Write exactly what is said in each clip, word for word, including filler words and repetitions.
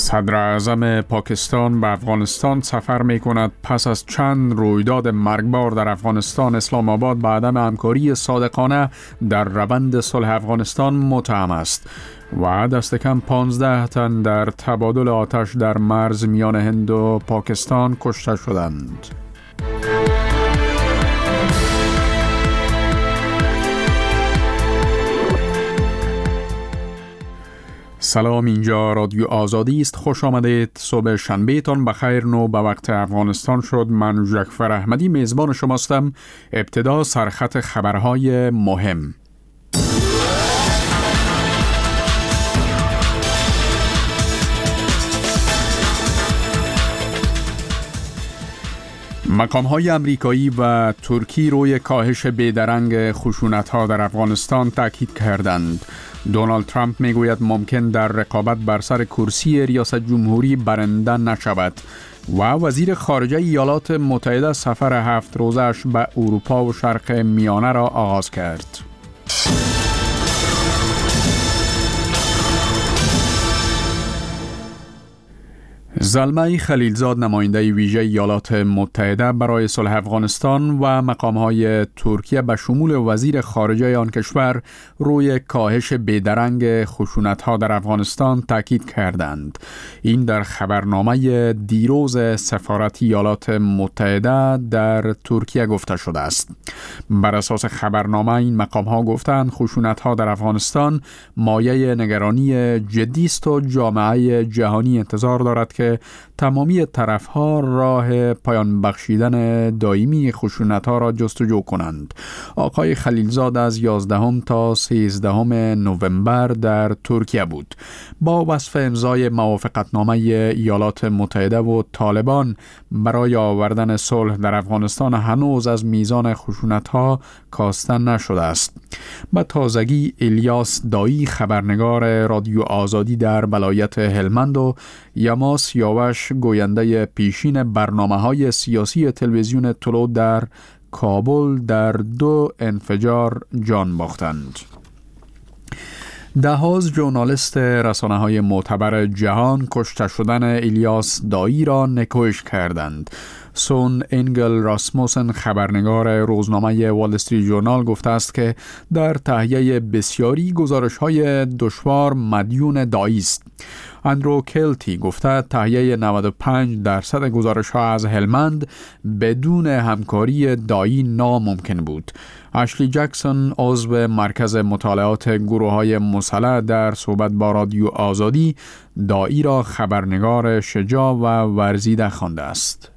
صدر اعظم پاکستان به افغانستان سفر می کند. پس از چند رویداد مرگبار در افغانستان، اسلام آباد به عدم همکاری صادقانه در روند صلح افغانستان متهم است و دست کم پانزده تن در تبادل آتش در مرز میان هند و پاکستان کشته شدند. سلام، اینجا رادیو آزادی است. خوش آمدید. صبح شنبه تان بخیر. نو به وقت افغانستان شد. من جعفر احمدی میزبان شماستم. ابتدا سرخط خبرهای مهم. مقام‌های امریکایی و ترکی روی کاهش بیدرنگ خشونت‌ها در افغانستان تاکید کردند. دونالد ترامپ میگوید ممکن در رقابت بر سر کرسی ریاست جمهوری برنده نشود و وزیر خارجه ایالات متحده سفر هفت روزش به اروپا و شرق میانه را آغاز کرد. زلمه خلیلزاد، نماینده ویژه ایالات متحده برای صلح افغانستان و مقام‌های ترکیه به شمول وزیر خارجه آن کشور روی کاهش بیدرنگ خشونت‌ها در افغانستان تاکید کردند. این در خبرنامه دیروز سفارت ایالات متحده در ترکیه گفته شده است. بر اساس خبرنامه این مقام‌ها گفتند خشونت‌ها در افغانستان مایه نگرانی جدی است و جامعه جهانی انتظار دارد که تمامی طرف‌ها راه پایان بخشیدن دائمی خشونت‌ها را جستجو کنند. آقای خلیلزاد از یازدهم تا سیزدهم نوامبر در ترکیه بود. با وصف امضای موافقتنامه ایالات متحده و طالبان برای آوردن صلح در افغانستان هنوز از میزان خشونت‌ها کاسته نشده است. به تازگی الیاس دایی، خبرنگار رادیو آزادی در ولایت هلمند، و یما سیاوش، گوینده پیشین برنامه‌های سیاسی تلویزیون طلوع در کابل، در دو انفجار جان باختند. ده‌ها ژورنالیست رسانه‌های معتبر جهان کشته شدن الیاس دایی را نکوهش کردند. سون انگل راسموسن، خبرنگار روزنامه وال استریت ژورنال، گفته است که در تهیه بسیاری گزارش‌های دشوار مدیون دایی است. اندرو کلتی گفته تهیه نود و پنج درصد گزارش‌ها از هلمند بدون همکاری دایی ناممکن بود. اشلی جکسون، عضو مرکز مطالعات گروه‌های مسلح، در صحبت با رادیو آزادی دایی را خبرنگار شجاع و ورزیده خوانده است.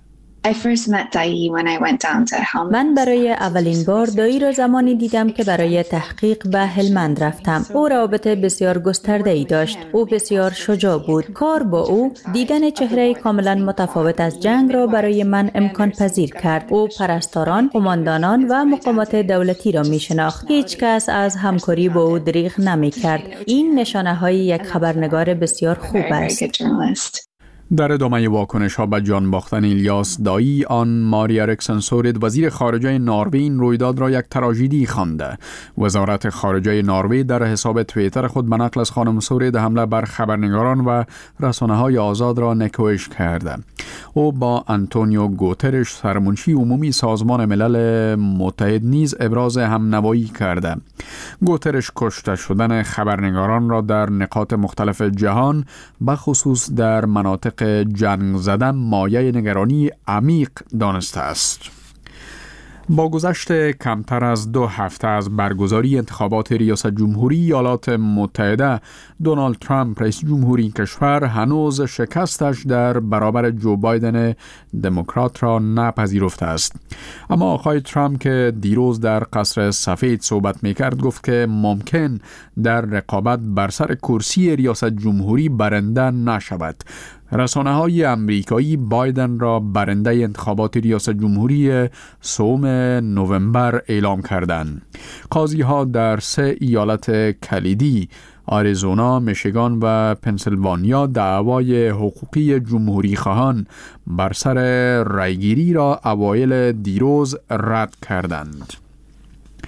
من برای اولین بار دایی را زمانی دیدم که برای تحقیق به هلمند رفتم. او رابطه بسیار گسترده‌ای داشت. او بسیار شجاع بود. کار با او دیدن چهره کاملا متفاوت از جنگ را برای من امکان پذیر کرد. او پرستاران، قماندانان و مقامات دولتی را می شناخت. هیچ کس از همکاری با او دریغ نمی کرد. این نشانه های یک خبرنگار بسیار خوب است. در ادامه واکنش ها به جان باختن الیاس دایی، آن ماریا رکسن سورید، وزیر خارجه نروژ، این رویداد را یک تراژدی خوانده. وزارت خارجه نروژ در حساب توییتر خود به نقل از خانم سورید حمله بر خبرنگاران و رسانه های آزاد را نکوهش کرده. او با آنتونیو گوترش، سرمنشی عمومی سازمان ملل متحد، نیز ابراز همنوایی کرده. گوترش کشته شدن خبرنگاران را در نقاط مختلف جهان، بخصوص در مناطق جنگ زده، مایه نگرانی عمیق دانسته است. با گذشت کمتر از دو هفته از برگزاری انتخابات ریاست جمهوری ایالات متحده، دونالد ترامپ، رئیس جمهوری کشور، هنوز شکستش در برابر جو بایدن دموکرات را نپذیرفته است. اما آقای ترامپ که دیروز در قصر سفید صحبت میکرد، گفت که ممکن در رقابت بر سر کرسی ریاست جمهوری برنده نشود. رسانه‌های امریکایی بایدن را برنده انتخابات ریاست جمهوری سوم نوامبر اعلام کردند. قاضی‌ها در سه ایالت کلیدی، آریزونا، میشیگان و پنسیلوانیا، دعوای حقوقی جمهوری خواهان بر سر رایگیری را اوایل دیروز رد کردند.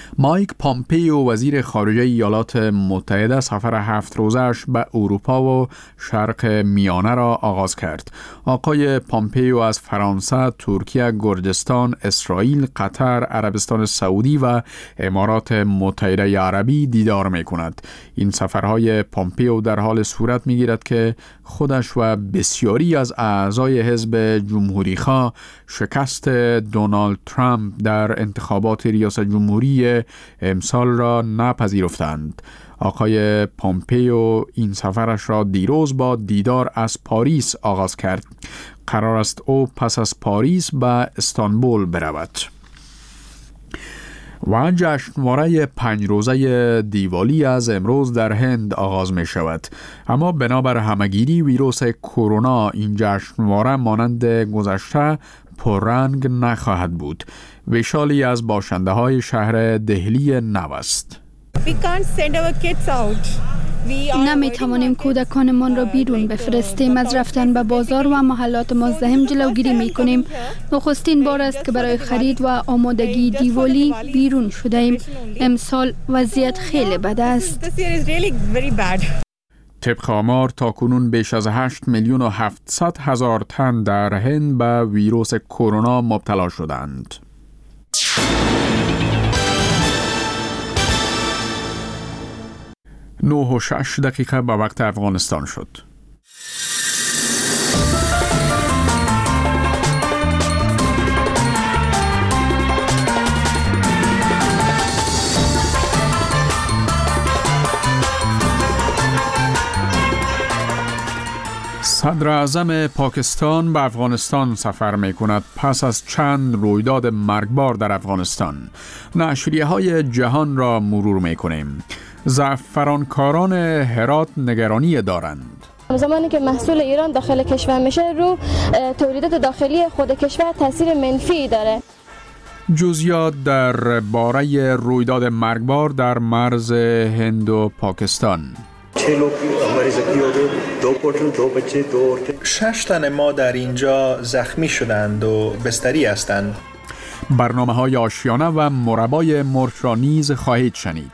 مایک پامپیو وزیر خارجه ایالات متحده سفر هفت روزش به اروپا و شرق میانه را آغاز کرد. آقای پامپیو از فرانسه، ترکیه، گرجستان، اسرائیل، قطر، عربستان سعودی و امارات متحده عربی دیدار می کند. این سفرهای پامپیو در حال صورت می گیرد که خودش و بسیاری از اعضای حزب جمهوری‌خواه شکست دونالد ترامپ در انتخابات ریاست جمهوری امسال را نپذیرفتند. آقای پامپیو این سفرش را دیروز با دیدار از پاریس آغاز کرد. قرار است او پس از پاریس به استانبول برود. و جشنواره پنج روزه دیوالی از امروز در هند آغاز می شود. اما بنابر همگیری ویروس کرونا این جشنواره مانند گذشته پررنگ نخواهد بود. ویشالی از باشنده های شهر دهلی نو است. نمی توانیم کودکانمان را بیرون بفرستیم. از رفتن به بازار و محلات مزدحم جلوگیری می کنیم. نخستین بار است که برای خرید و آمادگی دیوالی بیرون شده ایم. امسال وضعیت خیلی بد است. طبق آمار تاکنون بیش از هشت میلیون و هفتصد هزار تن در هند به ویروس کرونا مبتلا شدند. نه و شش دقیقه به وقت افغانستان شد. صدر اعظم پاکستان به افغانستان سفر می کند پس از چند رویداد مرگبار در افغانستان. نشریه های جهان را مرور می کنیم. زعفرانکاران هرات نگرانی دارند. زمانی که محصول ایران داخل کشور میشه رو تولیدات داخلی خود کشور تاثیر منفی داره. جزئیات در باره رویداد مرگبار در مرز هند و پاکستان. شش تن ما در اینجا زخمی شدند و بستری هستند. برنامه های آشیانه و مربای مرغ را نیز خواهید شنید.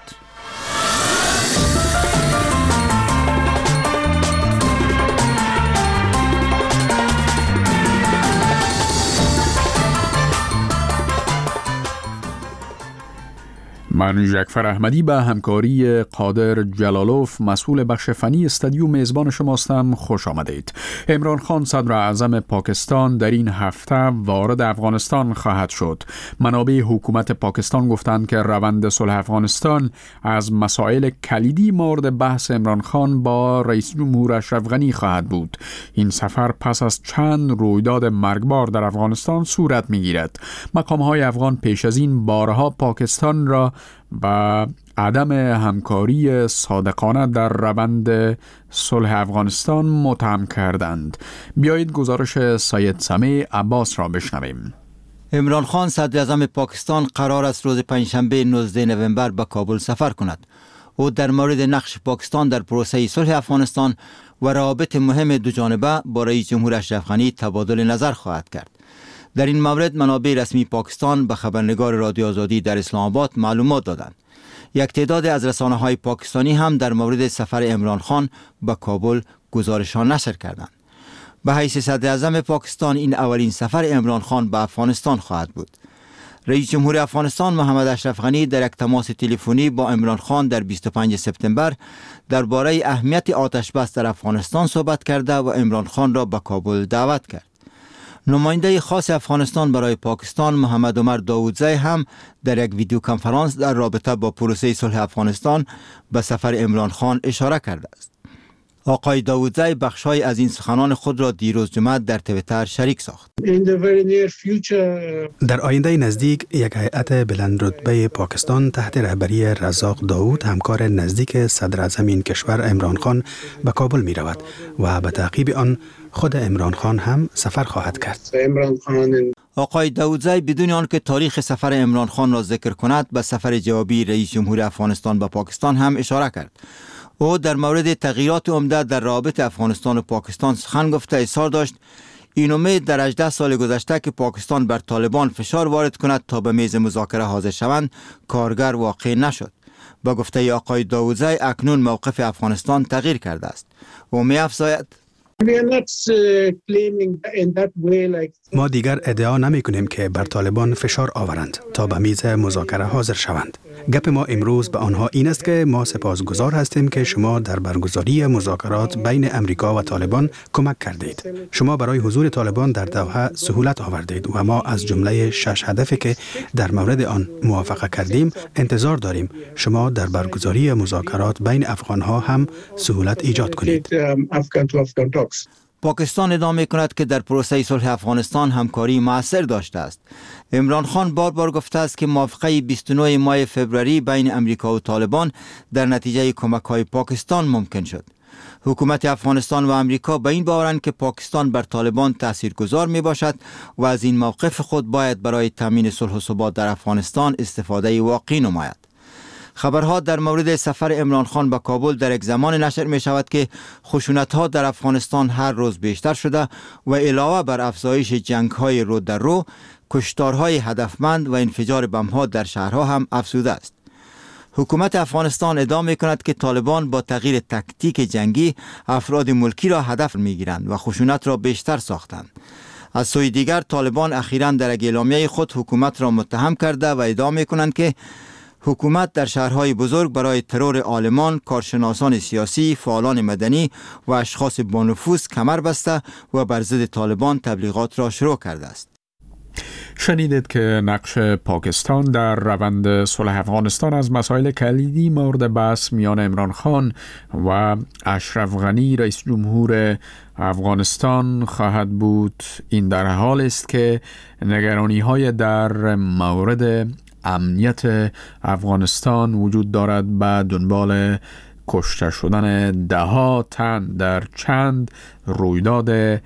من جعفر احمدی به همکاری قادر جلالوف مسئول بخش فنی استودیو میزبان شماستم. خوش آمدید. عمران خان صدر اعظم پاکستان در این هفته وارد افغانستان خواهد شد. منابع حکومت پاکستان گفتند که روند صلح افغانستان از مسائل کلیدی مورد بحث عمران خان با رئیس جمهور اشرف غنی خواهد بود. این سفر پس از چند رویداد مرگبار در افغانستان صورت می‌گیرد. مقام‌های افغان پیش از این بارها پاکستان را با عدم همکاری صادقانه در روند صلح افغانستان متهم کردند. بیایید گزارش سید سمیع عباس را بشنویم. عمران خان صدر اعظم پاکستان قرار است روز پنجشنبه نوزدهم نوامبر به کابل سفر کند. او در مورد نقش پاکستان در پروسه صلح افغانستان و روابط مهم دو جانبه با رئیس جمهور اشرف غنی تبادل نظر خواهد کرد. در این مورد منابع رسمی پاکستان به خبرنگار رادیو آزادی در اسلام آباد معلومات دادند. یک تعداد از رسانه‌های پاکستانی هم در مورد سفر عمران خان به کابل گزارش‌ها نشر کردند. به حیث صدر اعظم پاکستان این اولین سفر عمران خان به افغانستان خواهد بود. رئیس جمهور افغانستان محمد اشرف غنی در یک تماس تلفنی با عمران خان در بیست و پنجم سپتامبر درباره اهمیت آتش بس در افغانستان صحبت کرده و عمران خان را به کابل دعوت کرد. نماینده خاص افغانستان برای پاکستان محمد عمر داودزی هم در یک ویدیو کنفرانس در رابطه با پروسه صلح افغانستان به سفر عمران خان اشاره کرده است. آقای داودزی بخش‌های از این سخنان خود را دیروز جمعه در توییتر شریک ساخت. در آینده نزدیک یک هیئت بلند رتبه پاکستان تحت رهبری رزاق داود همکار نزدیک صدر اعظم این کشور عمران خان به کابل می رود و به تعقیب آن خود عمران خان هم سفر خواهد کرد. آقای داودزی بدون آنکه تاریخ سفر عمران خان را ذکر کند به سفر جوابی رئیس جمهور افغانستان به پاکستان هم اشاره کرد. او در مورد تغییرات عمده در روابط افغانستان و پاکستان سخن گفته اظهار داشت این امید در هجده سال گذشته که پاکستان بر طالبان فشار وارد کند تا به میز مذاکره حاضر شوند کارگر واقع نشد. با گفته آقای داوودزی اکنون موقف افغانستان تغییر کرده است. و می افزاید ما دیگر ادعا نمی کنیم که بر طالبان فشار آورند تا به میز مذاکره حاضر شوند. گپ ما امروز به آنها این است که ما سپاسگزار هستیم که شما در برگزاری مذاکرات بین امریکا و طالبان کمک کردید. شما برای حضور طالبان در دوحه سهولت آوردید و ما از جمله شش هدفی که در مورد آن موافقه کردیم انتظار داریم شما در برگزاری مذاکرات بین افغانها هم سهولت ایجاد کنید. پاکستان ادامه می کند که در پروسه صلح افغانستان همکاری مؤثر داشته است. عمران خان بار بار گفته است که موافقه بیست و نه ماه فوریه بین امریکا و طالبان در نتیجه کمک‌های پاکستان ممکن شد. حکومت افغانستان و امریکا به این باورند که پاکستان بر طالبان تاثیرگذار می باشد و از این موقف خود باید برای تامین صلح و ثبات در افغانستان استفاده واقعی نماید. خبرها در مورد سفر عمران خان به کابل در یک زمان نشر می شود که خشونت‌ها در افغانستان هر روز بیشتر شده و علاوه بر افزایش جنگ‌های رو در رو، کشتارهای هدفمند و انفجار بم‌ها در شهرها هم افزوده است. حکومت افغانستان ادعا می کند که طالبان با تغییر تکتیک جنگی افراد ملکی را هدف می گیرند و خشونت را بیشتر ساختند. از سوی دیگر طالبان اخیراً در اعلامیه خود حکومت را متهم کرده و ادعا می کنند که حکومت در شهرهای بزرگ برای ترور عالمان، کارشناسان سیاسی، فعالان مدنی و اشخاص با نفوذ کمر بسته و بر ضد طالبان تبلیغات را شروع کرده است. شنیدید که نقش پاکستان در روند صلح افغانستان از مسائل کلیدی مورد بحث میان عمران خان و اشرف غنی رئیس جمهور افغانستان خواهد بود. این در حال است که نگرانی های در مورد امنیت افغانستان وجود دارد به دنبال کشته شدن ده ها تن در چند رویداد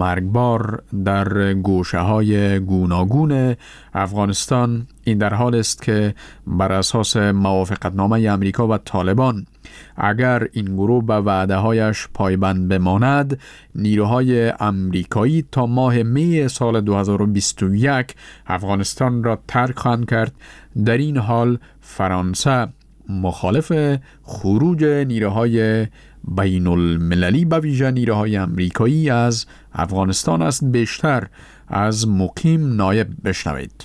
مرگبار در گوشه های گوناگون افغانستان. این در حال است که بر اساس موافقتنامه امریکا و طالبان اگر این گروه به وعده هایش پایبند بماند، نیروهای امریکایی تا ماه می سال دو هزار و بیست و یک افغانستان را ترک خواهند کرد. در این حال فرانسه مخالف خروج نیروهای بین المللی به ویژه نیروهای امریکایی از افغانستان است. بیشتر از مقیم نایب بشنوید.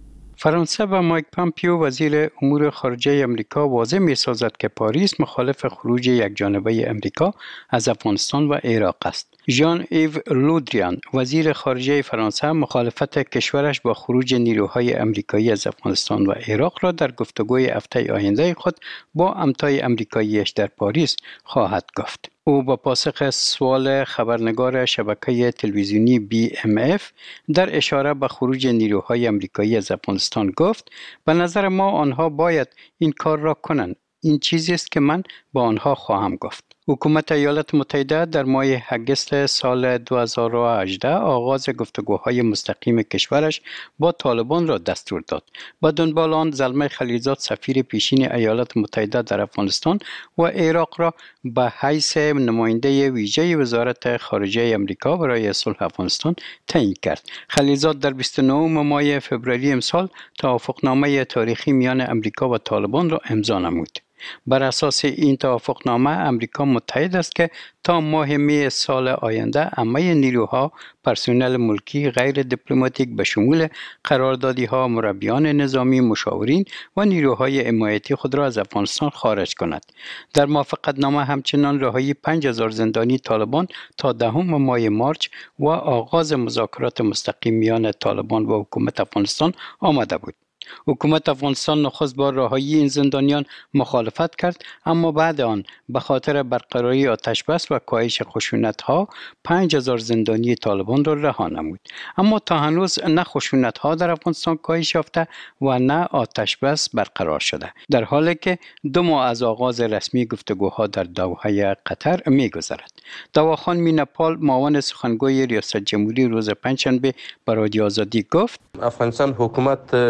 فرانسه و مایک پامپیو وزیر امور خارجه امریکا واضح می سازد که پاریس مخالف خروج یک جانبه امریکا از افغانستان و عراق است. ژان ایو لودریان وزیر خارجه فرانسه مخالفت کشورش با خروج نیروهای امریکایی از افغانستان و عراق را در گفتگوی هفته آینده خود با همتای امریکاییش در پاریس خواهد گفت. او با پاسخ سوال خبرنگار شبکه تلویزیونی بی ام اف در اشاره به خروج نیروهای امریکایی از افغانستان گفت: به نظر ما آنها باید این کار را کنند. این چیزی است که من با آنها خواهم گفت. حکومت ایالات متحده در ماه اگست سال دو هزار و هجده آغاز گفتگوهای مستقیم کشورش با طالبان را دستور داد. با دنبال آن زلمه خلیلزاد سفیر پیشین ایالات متحده در افغانستان و عراق را به حیث نماینده ویژه وزارت خارجه امریکا برای صلح افغانستان تعیین کرد. خلیلزاد در بیست و نه ماه فوریه امسال توافقنامه تاریخی میان امریکا و طالبان را امضا نمود. بر اساس این توافقنامه امریکا متحد است که تا ماه می سال آینده همه نیروها، پرسنل ملکی غیر دیپلماتیک به شمول قراردادی‌ها، مربیان نظامی، مشاورین و نیروهای حمایتی خود را از افغانستان خارج کند. در موافقتنامه همچنان رهایی پنج هزار زندانی طالبان تا دهم ماه مارچ و آغاز مذاکرات مستقیم میان طالبان و حکومت افغانستان آمده بود. حکومت افغانستان نخست با رهایی این زندانیان مخالفت کرد، اما بعد آن به خاطر برقراری آتشبس و کاهش خشونت‌ها پنج هزار زندانی طالبان را رها نمود. اما تا هنوز نه خشونت‌ها در افغانستان کاهش یافته و نه آتشبس برقرار شده، در حالی که دو ماه از آغاز رسمی گفتگوها در دوحه قطر می‌گذرد. دواخان میناپال معاون سخنگوی ریاست جمهوری روز پنجشنبه به رادیو آزادی گفت: افغانستان حکومت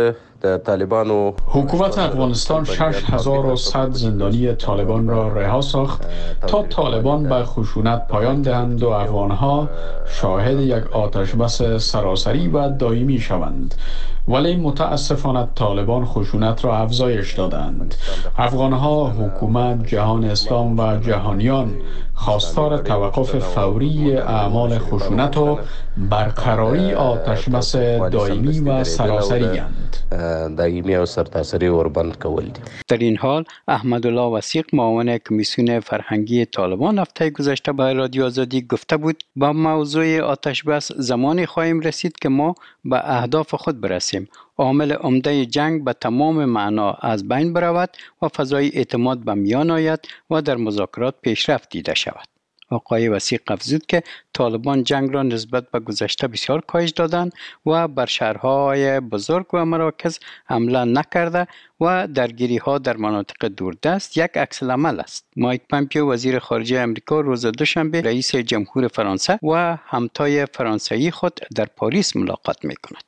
طالبان و حکومت افغانستان شش هزار و صد زندانی طالبان را رها ساخت تا طالبان به خشونت پایان دهند و افغانها شاهد یک آتش بس سراسری و دائمی شوند. ولی متاسفانه طالبان خشونت را افزایش دادند. افغانها، حکومت، جهان اسلام و جهانیان خواستار توقف فوری اعمال خشونت و برقراری آتش بس دائمی و سراسری اند. دائمی و سرتاسری وربند کول دي. در این حال احمدالله وثیق معاون کمیسیون فرهنگی طالبان هفته گذشته به رادیو آزادی گفته بود با موضوع آتش بس زمانی خواهیم رسید که ما به اهداف خود برسیم. عامل عمده جنگ به تمام معنا از بین برود و فضای اعتماد به میان آید و در مذاکرات پیشرفت دیده شود. آقای وثیق افزود که طالبان جنگ را نسبت به گذشته بسیار کاهش دادند و بر شهرهای بزرگ و مراکز حمله نکرده و درگیری ها در مناطق دوردست یک عکس العمل است. مایک پامپیو وزیر خارجه امریکا روز دوشنبه رئیس جمهور فرانسه و همتای فرانسوی خود در پاریس ملاقات می کند.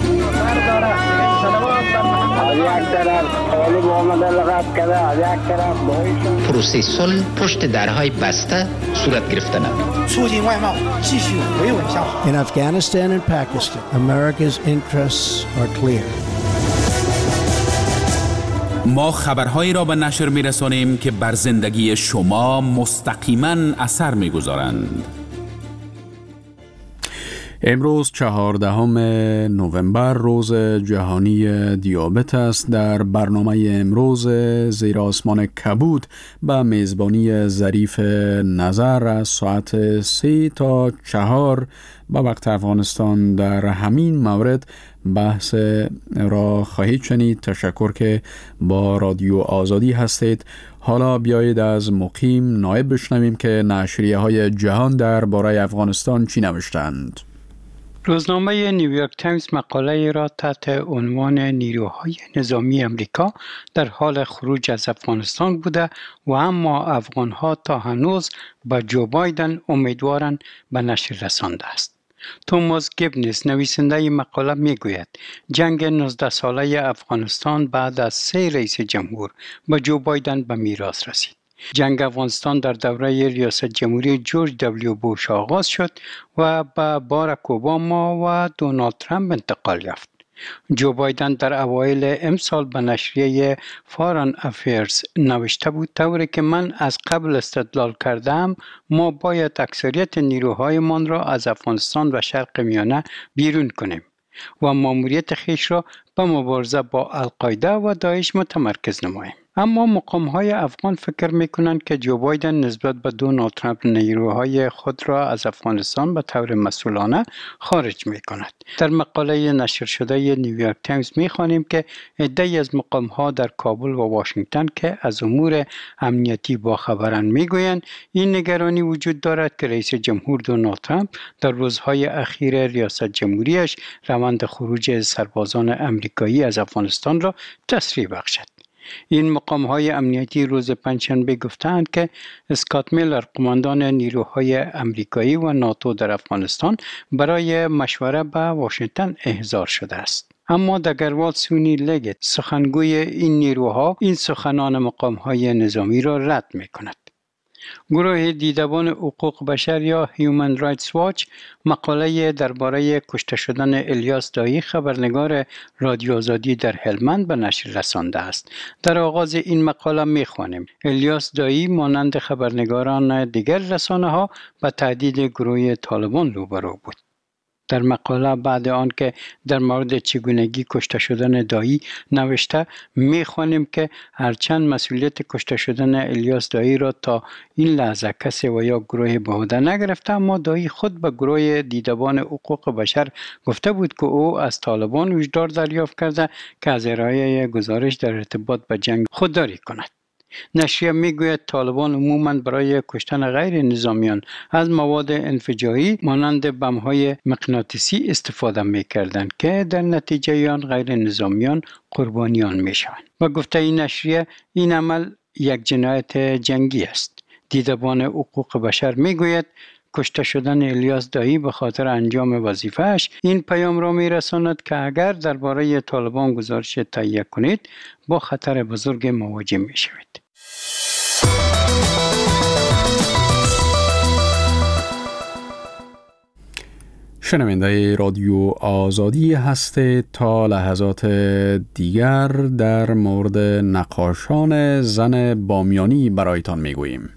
پروسه صلح پشت درهای بسته صورت گرفته نمود. In Afghanistan and Pakistan, America's interests are clear. ما خبرهایی را به نشر می‌رسانیم که بر زندگی شما مستقیما اثر می‌گذارند. امروز چهاردهم نوامبر روز جهانی دیابت است. در برنامه امروز زیر آسمان کبود به میزبانی ظریف نظر از ساعت سه تا چهار به وقت افغانستان در همین مورد بحث را خواهید شنید. تشکر که با رادیو آزادی هستید. حالا بیایید از مقیم نایب بشنویم که نشریه های جهان در باره افغانستان چی نوشتند. روزنامه نیویورک تایمز مقاله را تحت عنوان نیروهای نظامی امریکا در حال خروج از افغانستان بوده و اما افغانها تا هنوز با جو بایدن امیدوارند به نشر رسانده است. توماس گیبنز نویسنده مقاله میگوید جنگ نوزده ساله افغانستان بعد از سه رئیس جمهور با جو بایدن به میراث رسید. جنگ افغانستان در دوره ریاست جمهوری جورج دبلیو بوش آغاز شد و به باراک اوباما و دونالد ترامپ انتقال یافت. جو بایدن در اوایل امسال به نشریه فارن افیرز نوشته بود طوری که من از قبل استدلال کردم ما باید اکثریت نیروهایمان را از افغانستان و شرق میانه بیرون کنیم و ماموریت خیش را به مبارزه با القاعده و داعش متمرکز نماییم. اما مقام‌های افغان فکر می‌کنند که جو بایدن نسبت به دونالد ترامپ نیروهای خود را از افغانستان به طور مسئولانه خارج می‌کند. در مقاله نشر شده نیویورک تایمز می‌خوانیم که عده‌ای از مقام‌ها در کابل و واشنگتن که از امور امنیتی باخبرند می‌گویند این نگرانی وجود دارد که رئیس جمهور دونالد ترامپ در روزهای اخیر ریاست جمهوریش روند خروج سربازان امریکایی از افغانستان را تسریع بخشد. این مقام‌های امنیتی روز پنجشنبه گفتند که اسکات میلر قماندان نیروهای امریکایی و ناتو در افغانستان برای مشوره به واشنگتن احضار شده است. اما دگروال سونی لگت سخنگوی این نیروها این سخنان مقام‌های نظامی را رد می‌کند. گروه دیدبان حقوق بشر یا هیومن رایتس واچ مقاله درباره کشته شدن الیاس دایی خبرنگار رادیو آزادی در هلمند به نشر رسانده است. در آغاز این مقاله می‌خوانیم الیاس دایی مانند خبرنگاران دیگر رسانه‌ها به تهدید گروه طالبان روبرو بود. در مقاله بعد آن که در مورد چگونگی کشته شدن دایی نوشته می‌خوانیم که هرچند مسئولیت کشته شدن الیاس دایی را تا این لحظه کسی و یا گروه به عهده نگرفته، اما دایی خود به گروه دیدبان حقوق بشر گفته بود که او از طالبان وجدار دریافت کرده که از ارائه گزارش در ارتباط به جنگ خودداری کند. نشریه میگوید طالبان عموماً برای کشتن غیر نظامیان از مواد انفجاری مانند بم‌های مغناطیسی استفاده می‌کردند که در نتیجه آن غیر نظامیان قربانیان می‌شوند. و گفته این نشریه این عمل یک جنایت جنگی است. دیدبان حقوق بشر میگوید کشته شدن الیاس دایی به خاطر انجام وظیفه‌اش این پیام را می‌رساند که اگر درباره طالبان گزارش تهیه کنید با خطر بزرگ مواجه می‌شوید. شنونده رادیو آزادی هستید. تا لحظات دیگر در مورد نقاشان زن بامیانی برایتان میگوییم.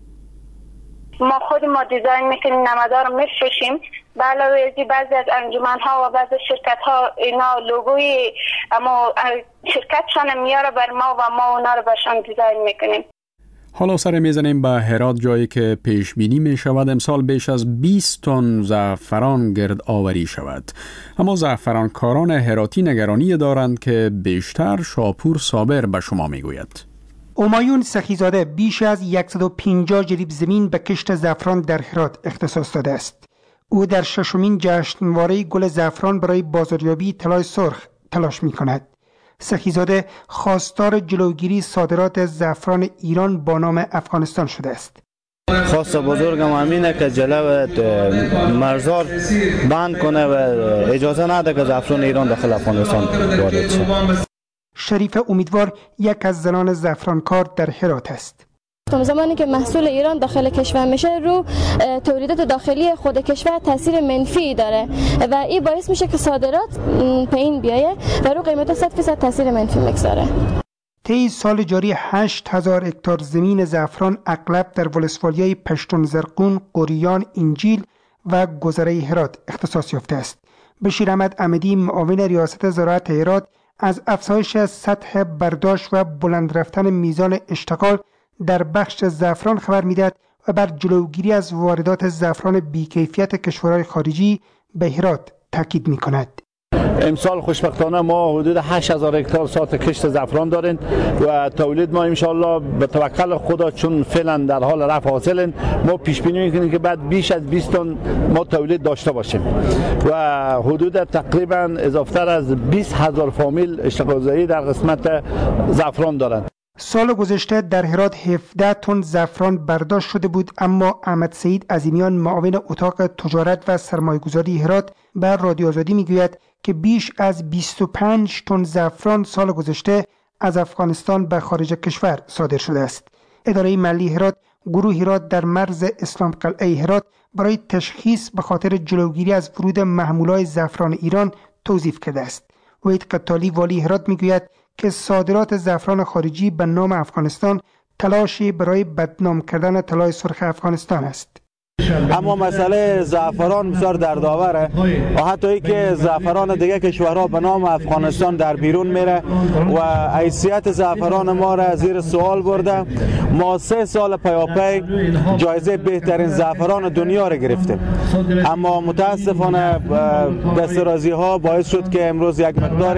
ما خود ما دیزاین میکنیم، نمادها رو میفروشیم. به علاوه ازی بعضی از انجمن ها و بعضی شرکت ها اینا لوگوی اما شرکتشان میاره بر ما و ما اونا رو برشان دیزاین میکنیم. حالا سر میزنیم به هرات، جایی که پیش بینی می شود امسال بیش از بیست تن زعفران گرد آوری شود. اما زعفرانکاران هراتی نگرانی دارند که بیشتر شاپور صابر به شما می گوید. همایون سخیزاده بیش از صد و پنجاه جریب زمین به کشت زعفران در هرات اختصاص داده است. او در ششمین جشنواره گل زعفران برای بازاریابی طلای سرخ تلاش می کند. سخیزاده خواستار جلوگیری صادرات زعفران ایران با نام افغانستان شده است. خواست بزرگم همینه که جلو مرزار بند کنه و اجازه نده که زعفران ایران داخل افغانستان وارد شه. شریف امیدوار یک از زنان زعفرانکار در هرات است. زمانی که محصول ایران داخل کشور میشه رو تولیدات داخلی خود کشور تاثیر منفی داره و این باعث میشه که صادرات پایین بیایه و رو قیمت صد درصد تاثیر منفی میگذاره. طی سال جاری هشت هزار هکتار زمین زعفران اغلب در ولسوالیای پشتون زرقون، قریان، انجیل و گذره هرات اختصاص یافته است. بشیر احمد احمدی معاون ریاست زراعت هرات از افزایش سطح برداشت و بلند رفتن میزان اشتغال در بخش زعفران خبر میدهد و بر جلوگیری از واردات زعفران بیکیفیت کشورهای خارجی به هرات تاکید میکند. امسال خوشبختانه ما حدود هشت هزار هکتار ساحت کشت زعفران داریم و تولید ما ان شاءالله به توکل خدا چون فعلا در حال رفع حاصلیم ما پیش بینی میکنیم که بعد بیش از بیست تن ما تولید داشته باشیم و حدود تقریبا اضافه‌تر از بیست هزار فامیل اشتغالزایی در قسمت زعفران دارند. سال گذشته در هرات هفده تن زعفران برداشت شده بود، اما احمد سعید عظیمیان معاون اتاق تجارت و سرمایه‌گذاری هرات به رادیو آزادی میگوید که بیش از بیست و پنج تن زعفران سال گذشته از افغانستان به خارج کشور صادر شده است. اداره ملی هرات گروهی را در مرز اسلام قلعه هرات برای تشخیص به خاطر جلوگیری از ورود محمولات زعفران ایران توظیف کرده است. وحید قتالی والی هرات میگوید که صادرات زعفران خارجی به نام افغانستان تلاشی برای بدنام کردن طلای سرخ افغانستان است. اما مسئله زعفران بسیار دردآوره و حتی ای که زعفران دیگه کشورها به نام افغانستان در بیرون میره و حیثیت زعفران ما را زیر سوال برده. ما سه سال پیاپی جایزه بهترین زعفران دنیا را گرفتیم، اما متاسفانه دسترازی ها باعث شد که امروز یک مقدار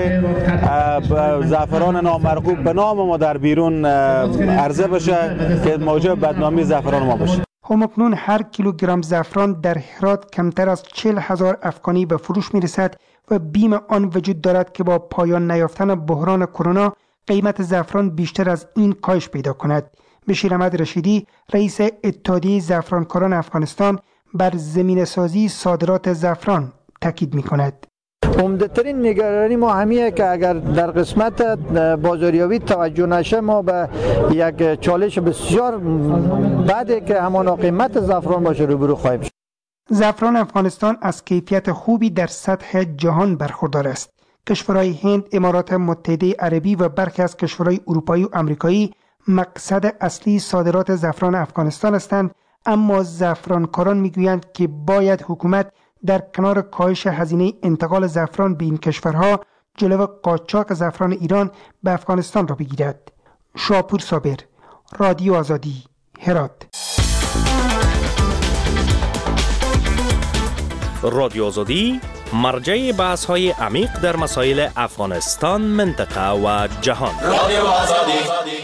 زعفران نامرغوب به نام ما در بیرون عرضه بشه که موجب بدنامی زعفران ما بشه. همکنون هر کیلوگرم زعفران در هرات کمتر از چهل هزار افغانی به فروش می رسد و بیم آن وجود دارد که با پایان نیافتن بحران کرونا قیمت زعفران بیشتر از این کاهش پیدا کند. بشیر احمد رشیدی رئیس اتحادیه زعفرانکاران افغانستان بر زمینه‌سازی صادرات زعفران تاکید می کند. عمده‌ترین نگرانی ما همیه که اگر در قسمت بازاریابی توجه نشه ما به یک چالش بسیار بده که همان قیمت زعفران باشه روبرو خواهیم شد. زعفران افغانستان از کیفیت خوبی در سطح جهان برخوردار است. کشورهای هند، امارات متحده عربی و برخی از کشورهای اروپایی و آمریکایی مقصد اصلی صادرات زعفران افغانستان هستند، اما زعفرانکاران میگویند که باید حکومت در کنار کاهش هزینه انتقال زعفران به این کشورها جلو قاچاق زعفران ایران به افغانستان را بگیرد. شاپور صابر، رادیو آزادی، هرات. رادیو آزادی مرجع بحث‌های عمیق در مسائل افغانستان، منطقه و جهان. رادیو آزادی.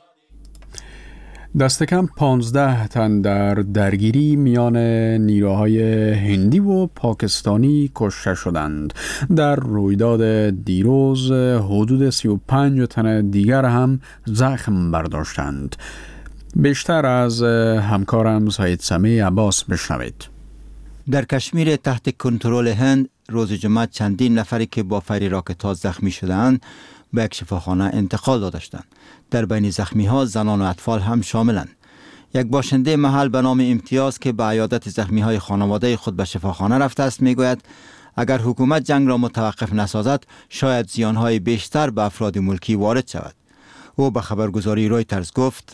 دست کم پانزده تن در درگیری میان نیروهای هندی و پاکستانی کشته شدند. در رویداد دیروز حدود سی و پنج تن دیگر هم زخم برداشتند. بیشتر از همکارم سید سمی عباس بشنوید. در کشمیر تحت کنترل هند روز جمعه چندین نفری که با فیر راکت‌ها زخمی شدند به یک شفاخانه انتقال داده شدند. در بین زخمی ها زنان و اطفال هم شاملند. یک باشنده محل به نام امتیاز که به عیادت زخمی های خانواده خود به شفاخانه رفته است میگوید اگر حکومت جنگ را متوقف نسازد شاید زیانهای بیشتر به افراد ملکی وارد شود. او به خبرگزاری رویترز گفت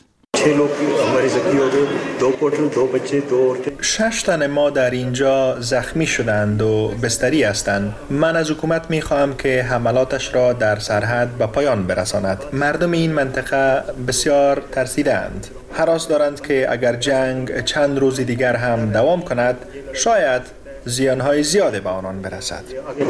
شش تن ما در اینجا زخمی شدند و بستری هستند. من از حکومت می خواهم که حملاتش را در سرحد به پایان برساند. مردم این منطقه بسیار ترسیدند. هراس دارند که اگر جنگ چند روز دیگر هم دوام کند شاید زیانهای زیاده به آنان برسد.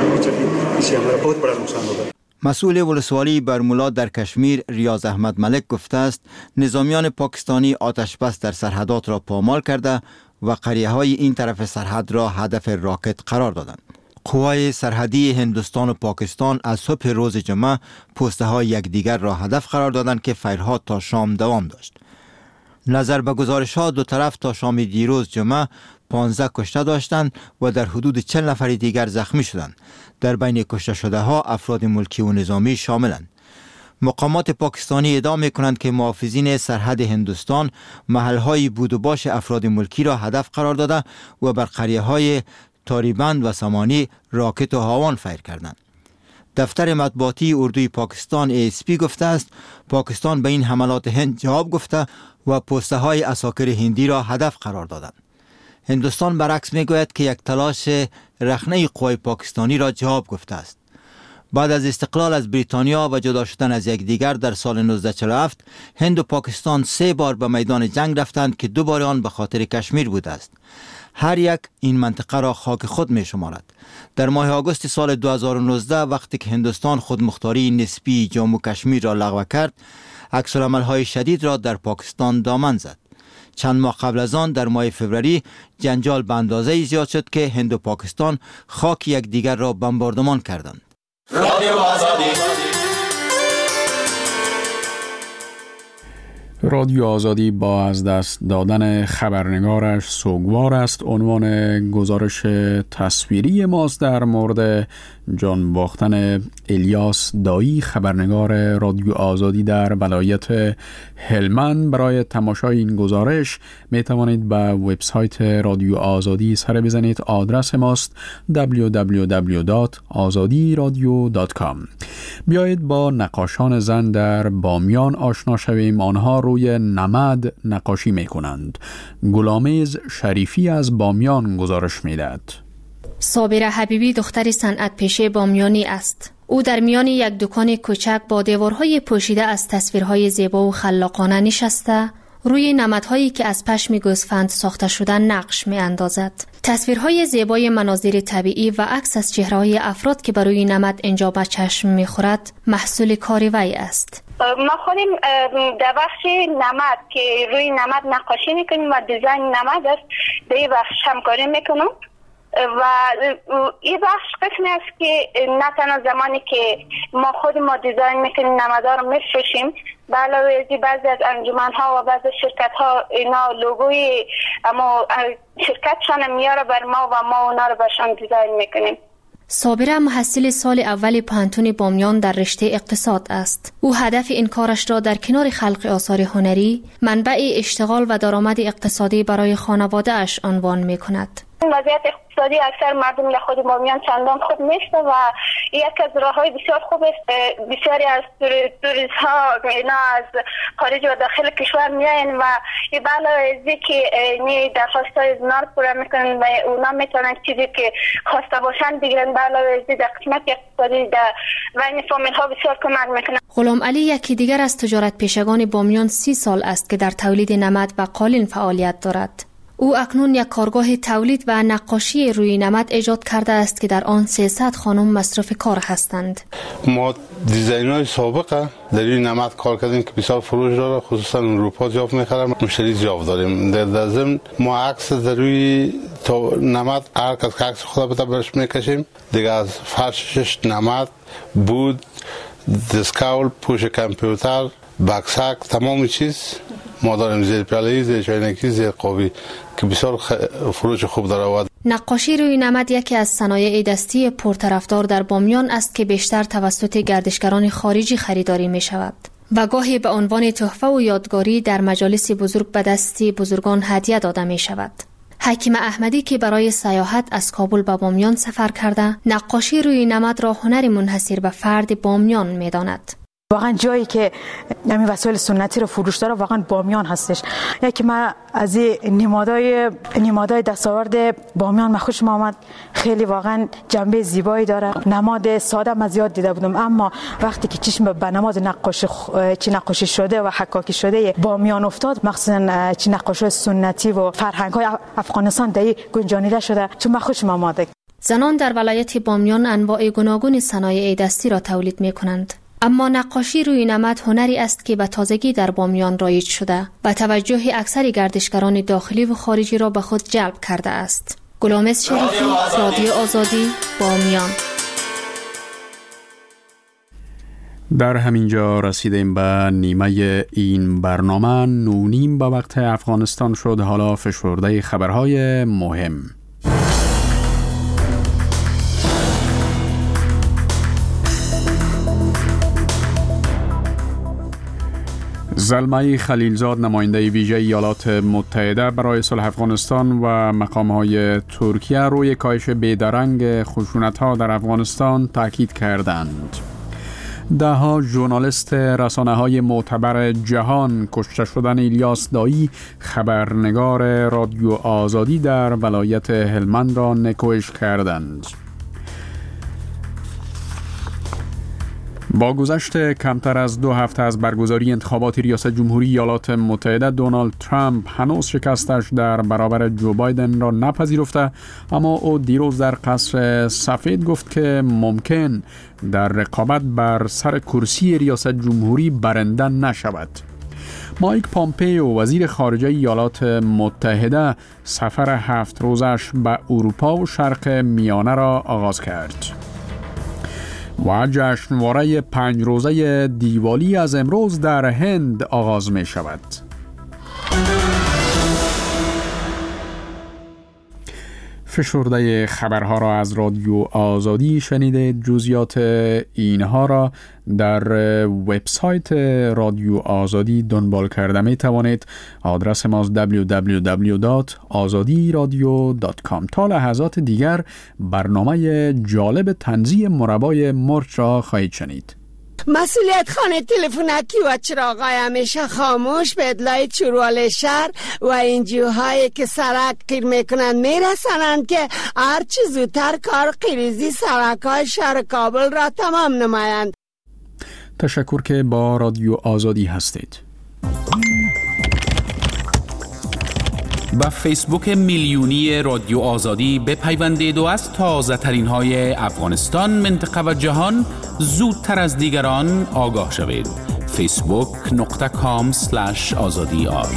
مسئول ولسوالی برمولا در کشمیر ریاض احمد ملک گفته است نظامیان پاکستانی آتش بس در سرحدات را پامال کرده و قریه های این طرف سرحد را هدف راکت قرار دادند. قوای سرحدی هندوستان و پاکستان از صبح روز جمعه پسته های یکدیگر را هدف قرار دادند که فیرها تا شام دوام داشت. نظر به گزارش ها دو طرف تا شام دیروز جمعه پانزده کشته داشتند و در حدود چهل نفر دیگر زخمی شدند. در بین کشته شده ها افراد ملکی و نظامی شاملند. مقامات پاکستانی ادعا می‌کنند که محافظین سرحد هندوستان محل‌های بود و باش افراد ملکی را هدف قرار داده و بر قریه‌های تاریبند و سمانی راکت و هاوان فیر کردند. دفتر مطبوعاتی اردوی پاکستان ای اس پی گفته است پاکستان به این حملات هند جواب گفته و پسته های عساکر هندی را هدف قرار دادند. هندوستان برعکس میگوید که یک تلاش رخنه قوای پاکستانی را جواب گفته است. بعد از استقلال از بریتانیا و جدا شدن از یکدیگر در سال نوزده چهل و هفت هند و پاکستان سه بار به میدان جنگ رفتند که دو بار آن به خاطر کشمیر بوده است. هر یک این منطقه را خاک خود می شمارد. در ماه آگوست سال دو هزار و نوزده وقتی که هندوستان خودمختاری نسبی جموں کشمیر را لغو کرد عکس‌العمل‌های شدید را در پاکستان دامن زد. چند ماه قبل از آن در ماه فوریه جنجال به اندازه زیاد شد که هند و پاکستان خاک یکدیگر را بمباردمان کردند. رادیو آزادی رادیو آزادی با از دست دادن خبرنگارش سوگوار است. عنوان گزارش تصویری ماست در مورد جان باختن الیاس دایی خبرنگار رادیو آزادی در ولایت هلمند. برای تماشای این گزارش می توانید به وبسایت رادیو آزادی سر بزنید. آدرس ماست دبلیو دبلیو دبلیو دات آزادی رادیو دات کام. بیایید با نقاشان زن در بامیان آشنا شویم. آنها روی نمد نقاشی می کنند. گلامیز شریفی از بامیان گزارش می دهد. صابره حبیبی دختری صنعت پیشه بامیانی است. او در میان یک دکان کوچک با دیوارهای پوشیده از تصویرهای زیبا و خلاقانه نشسته روی نمدهایی که از پشم گوسفند ساخته شدن نقش می اندازد. تصویرهای زیبای مناظر طبیعی و عکس از چهره‌های افراد که بر روی نمد اینجا به چشم می خورد محصول کار وی است. ما خودیم در بخش نمد که روی نمد نقاشی میکنیم و دیزاین نمد است در این بخش همکاری میکنم و این بخش قسمی است که نه تنها زمانی که ما خود ما دیزاین میکنیم نمدها رو میفروشیم به علاوه از بعضی از انجمن‌ها و بعضی شرکت‌ها اینا لوگوی اما شرکتشان میاره بر ما و ما اونا رو برشان دیزاین میکنیم. صابره محصل سال اول پانتون بامیان در رشته اقتصاد است. او هدف این کارش را در کنار خلق آثار هنری منبع اشتغال و درآمد اقتصادی برای خانواده اش عنوان می کند. وضعیت اقتصادی اکثر مردم در خود بامیان چندان خوب نیست و یک از راه‌های بسیار خوب است. بسیاری از توریست ها اینا از خارج و داخل کشور میاین و این بالا ازی که نی درخواستای از اونا رو پورا میکنن و اونا میتونن چیزی که خواسته باشن بگیرن. بالا ازی در قسمت اقتصادی در بین فامیل ها بسیار کمک میکنن. غلام علی یکی دیگر از تجارت پیشگان بامیان سی سال است که در تولید نمد و قالین فعالیت دارد. او اکنون یک کارگاه تولید و نقاشی روی نمد ایجاد کرده است که در آن سیصد خانم مصرف کار هستند. ما دیزاین‌های سابقه در روی نمد کار کردیم که بسیار فروش داره، خصوصا اروپا زیاد می‌خرن، مشتری زیاد داریم. در ضمن ما عکس در روی نمد هر کس که عکس خود بده برش میکشیم. دیگه از فرشش نمد بود، دسکاول، پوش کامپیوتر، بکسک، تمام چیز ما داریم زیر پیاله، زیر چاینکی، زیر قابی که بسیار فروش خوب داره. نقاشی روی نمد یکی از صنایع دستی پرطرفدار در بامیان است که بیشتر توسط گردشگران خارجی خریداری می شود و گاهی به عنوان تحفه و یادگاری در مجالس بزرگ به دستی بزرگان هدیه داده می شود. حکیم احمدی که برای سیاحت از کابل به بامیان سفر کرده، نقاشی روی نمد را هنر منحصر به فرد بامیان می داند. واقعا جایی که همین وسایل سنتی رو فروش داره واقعا بامیان هستش. یکی من از این نمادای نمادای دستاورد بامیان من خوشم آمد، خیلی واقعا جنبه زیبایی داره. نماد ساده من زیاد دیده بودم، اما وقتی که چشم به نماد نقاشی چی نقاشی شده و حکاکی شده بامیان افتاد، مخصوصا چی نقاشی سنتی و فرهنگ‌های افغانستان در گنجانیده شده، چون من خوشم آمد. زنان در ولایت بامیان انواع گوناگون صنایع دستی را تولید می‌کنند. اما نقاشی روی نمد هنری است که به تازگی در بامیان رایج شده و توجه اکثر گردشگران داخلی و خارجی را به خود جلب کرده است. گلامز شریفی، رادیو آزادی، بامیان. در همینجا رسیدیم به نیمه این برنامه. نونیم به وقت افغانستان شد. حالا فشرده خبرهای مهم. زلمه خلیلزاد، نماینده ویژه ایالات متحده برای صلح افغانستان و مقام‌های ترکیه روی کاهش بیدرنگ خشونت‌ها در افغانستان تاکید کردند. ده ها ژورنالیست رسانه‌های معتبر جهان کشته شدن الیاس دایی، خبرنگار رادیو آزادی در ولایت هلمند را نکوهش کردند. با گذشت کمتر از دو هفته از برگزاری انتخابات ریاست جمهوری ایالات متحده، دونالد ترامپ هنوز شکستش در برابر جو بایدن را نپذیرفته، اما او دیروز در قصر سفید گفت که ممکن در رقابت بر سر کرسی ریاست جمهوری برنده نشود. مایک پامپیو، وزیر خارجه ایالات متحده، سفر هفت روزش به اروپا و شرق میانه را آغاز کرد و جشنواره پنج روزه دیوالی از امروز در هند آغاز می شود. فشرده خبرها را از رادیو آزادی شنیده. جزئیات اینها را در وبسایت رادیو آزادی دنبال کرده می توانید. آدرس ما دبلیو دبلیو دبلیو دات آزادی رادیو دات کام. تا لحظات دیگر برنامه جالب تنزیه مربای مرچ را خواهید شنید. مسئولیت خانه تلفنکی و چراغای همیشه خاموش به اطلاع چروال شهر و انجیوهایی که سرک قیر میکنند میرسانند که هرچی زودتر کار قیریزی سرکهای شهر کابل را تمام نمایند. تشکر که با رادیو آزادی هستید. با فیسبوک میلیونی رادیو آزادی بپیوندید و از تازه ترین های افغانستان، منطقه و جهان زودتر از دیگران آگاه شوید. فیسبوک نقطه کام سلش آزادی آر.